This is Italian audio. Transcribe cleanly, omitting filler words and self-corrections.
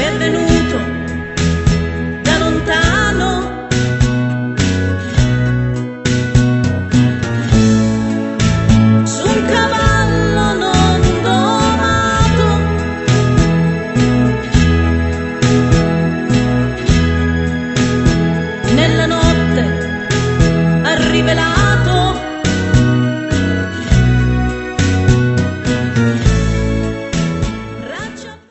è venuto da lontano, su un cavallo non domato, nella notte ha rivelato